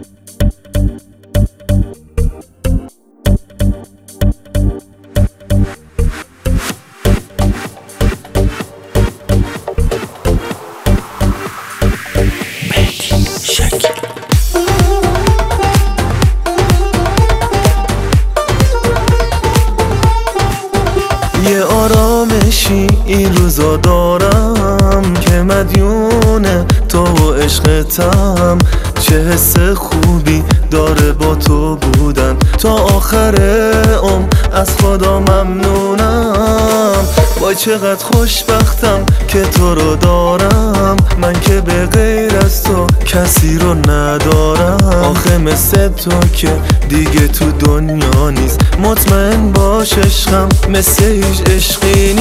یه آرامشی این روزا دارم که مدیون تو و عشقتم. چه حس خوبی داره با تو بودن، تا آخر عمر از خدا ممنونم. وای چقدر خوشبختم که تو رو دارم، من که به غیر از تو کسی رو ندارم. آخه مثل تو که دیگه تو دنیا نیست، مطمئن باش عشقم مثل هیچ عشقی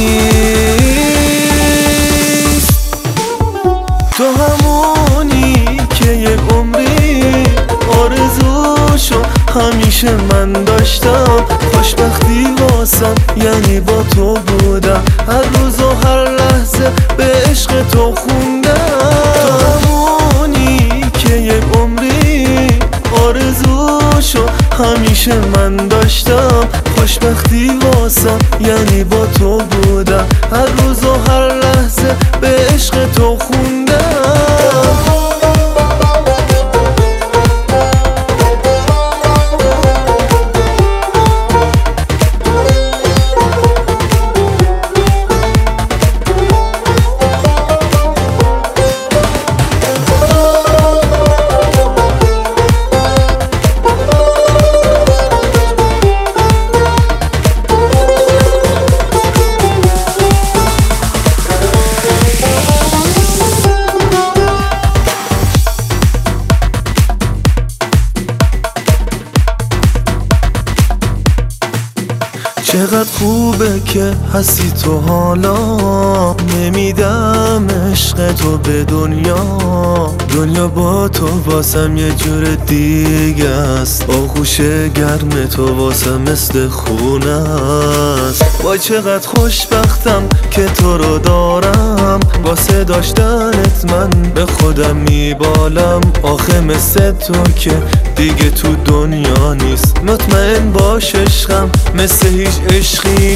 نیست. تو همونی که یک عمری آرزوشو همیشه من داشتم. خوشبختی واسم یعنی با تو بودم، هر روز و هر لحظه به عشق تو خوندم. تو همونی که یک عمری آرزوشو همیشه من داشتم. خوشبختی واسم یعنی با تو بودم، هر روز و هر لحظه به عشق تو خوندم. چقدر خوبه که هستی تو، حالا نمیدم عشق تو به دنیا با تو واسم یه جور دیگه است. آغوش گرم تو واسم مثل خونه است. وای چقدر خوشبختم که تو رو دارم، واسه داشتنت من به خودم میبالم. آخه مثل تو که دیگه تو دنیا نیست، مطمئن باش عشقم مثل هیچ عشقی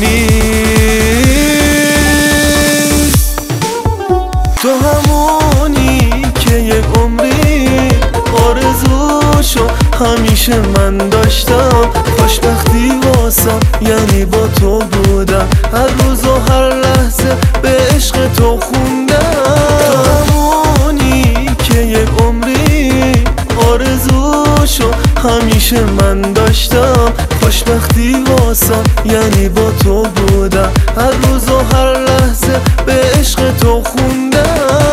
نیست. تو همونی که یک عمری آرزوشو همیشه من داشتم. خوشبختی واسم یعنی با تو بودم، هر روز و هر لحظه به عشق تو خوندم. تو همونی که یک عمری آرزوشو همیشه من داشتم. خوشبختی واسم یعنی با تو بودم، هر روز و هر لحظه به عشق تو خوندم.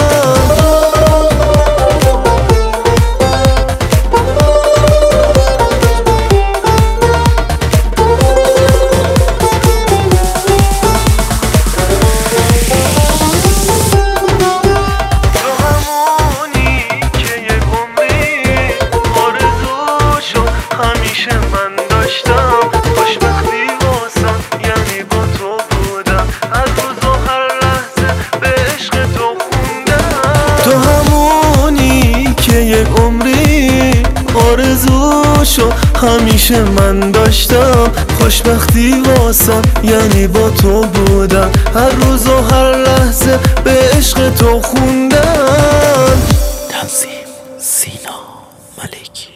آرزوشو همیشه من داشتم. خوشبختی واسم یعنی با تو بودم، هر روز و هر لحظه به عشق تو خوندم. تنظیم سینا ملکی.